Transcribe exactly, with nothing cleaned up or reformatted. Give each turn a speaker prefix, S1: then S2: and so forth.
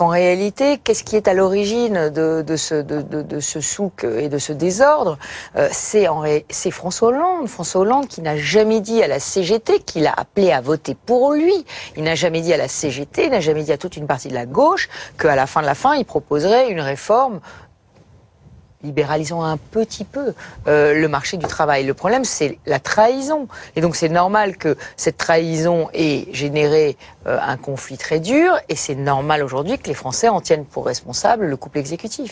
S1: En réalité, qu'est-ce qui est à l'origine de, de, ce, de, de, de ce souk et de ce désordre? euh, C'est c'est François Hollande. François Hollande qui n'a jamais dit à la C G T qu'il a appelé à voter pour lui. Il n'a jamais dit à la C G T, il n'a jamais dit à toute une partie de la gauche qu'à la fin de la fin, il proposerait une réforme libéralisons un petit peu euh, le marché du travail. Le problème, c'est la trahison. Et donc, c'est normal que cette trahison ait généré euh, un conflit très dur. Et c'est normal aujourd'hui que les Français en tiennent pour responsable le couple exécutif.